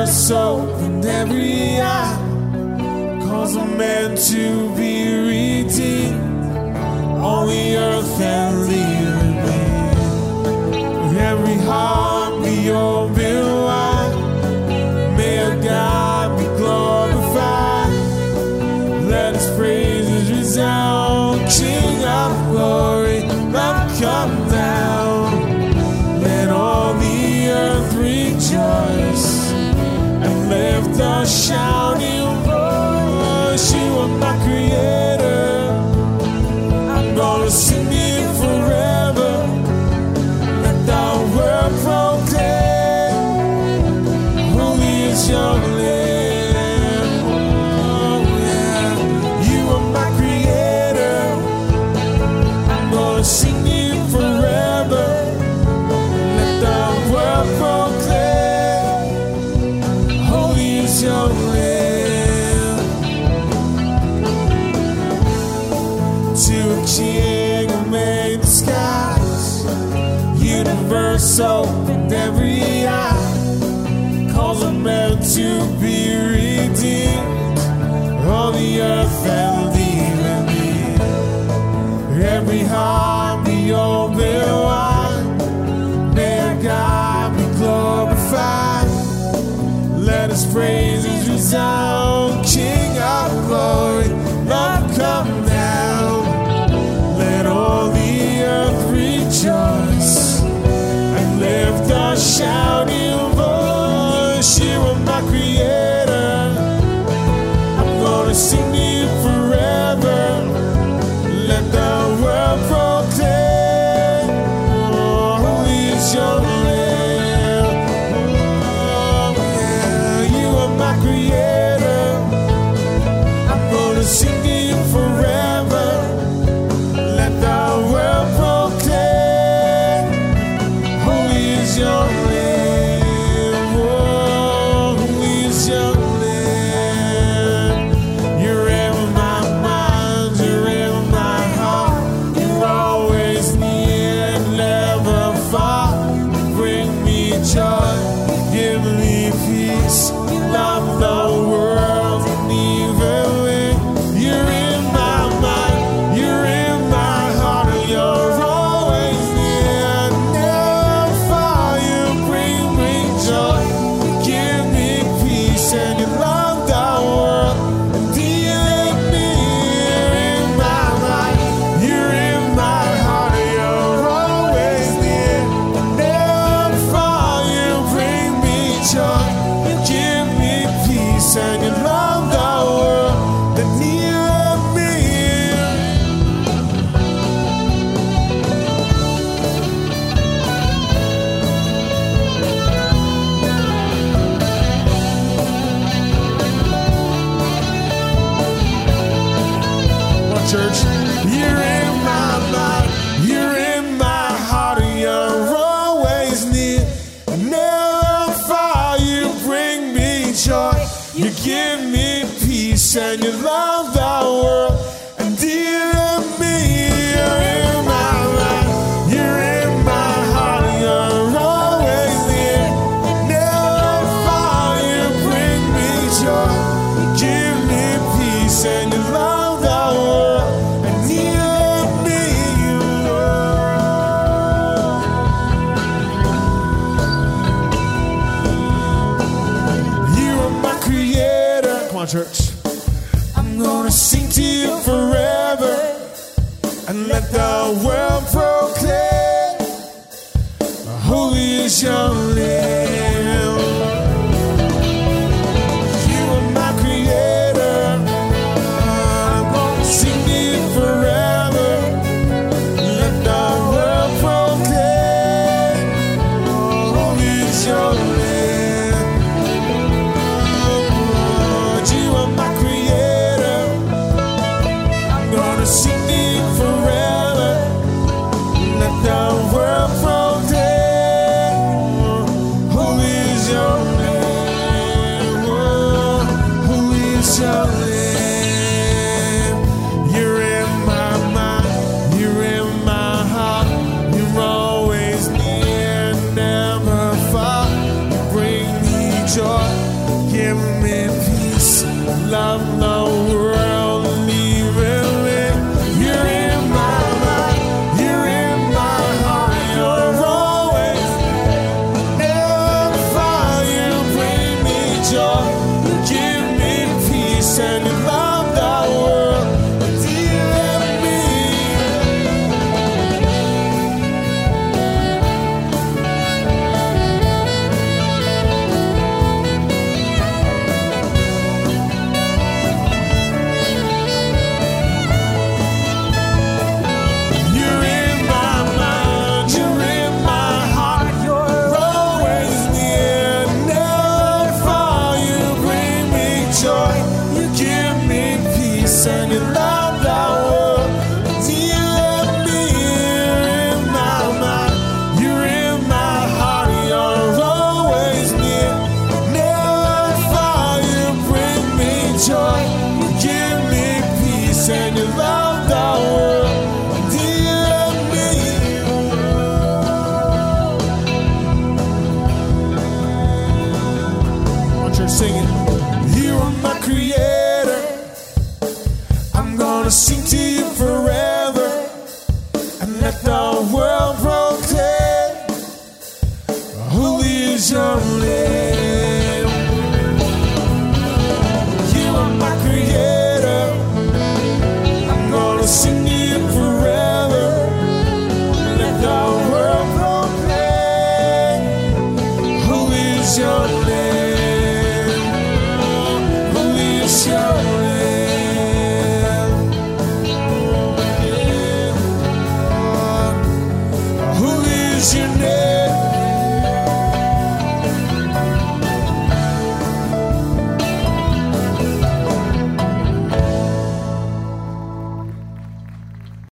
universe opened every eye, cause a man to be redeemed, on the earth and living being. Every heart be open wide, may our God be glorified. Let his praises resound, King of glory, now come down. Let all the earth rejoice and lift a shouting voice. You are my creator, I'm gonna sing it forever. Let the world proclaim, holy is your name. Oh yeah, you are my creator, I'm gonna sing it forever. Let the world proclaim, holy is your name. To a king who made the skies, universe opened every eye, calls a man to be redeemed, on the earth and living being. Every heart be open wide, may our God be glorified. Let his praises resound, King of glory, Lord come down. Let all the earth rejoice and lift a shouting voice. You are my creator, I'm gonna sing you forever. Let the world proclaim, holy is your name. Oh yeah, you are my creator, I'm gonna sing you forever. Let the world proclaim, holy is your name. Oh, holy is your name. You're in my mind, you're in my heart. You're always near, never far. Bring me joy, give me peace. You love the world and even when you're in my mind, you're in my heart, and you're always near, never far. You bring me joy, give me peace, and you love the world and even me. You're in my mind, you're in my heart, and you're always near, never far. You bring me joy, you give me peace, and you love the world that near me. Come on, church. You're in my mind, you're in my heart, and you're always near, never far. You bring me joy, you give me peace, and you love the world and dear me. You're in my mind, you're in my heart, and you're always near, never far. You bring me joy, you give me peace, and you love the world and near me. You are my creator. Come on, church. I'm gonna sing to you forever and let the world proclaim, holy is your name. You are my creator, I'm gonna sing to you forever. Let the world proclaim, holy is your name. Lord, you are my creator, I'm gonna sing to you forever. Let the world proclaim, give me peace, love the world, leave it. You're in my mind, you're in my heart, you're always never far. You bring me joy, you give me peace, and you love the world, leave me. You're in my mind, you're in my heart, you're always near, never far. You bring me joy, you give me peace, and you love the world. Dear me, you're in my mind, you're in my heart, you're always near, never far. You bring me joy, you give me peace, and you love the world. Dear me. One church singing. You are my creator. I'm gonna sing to you forever and let the world proclaim holy is your name.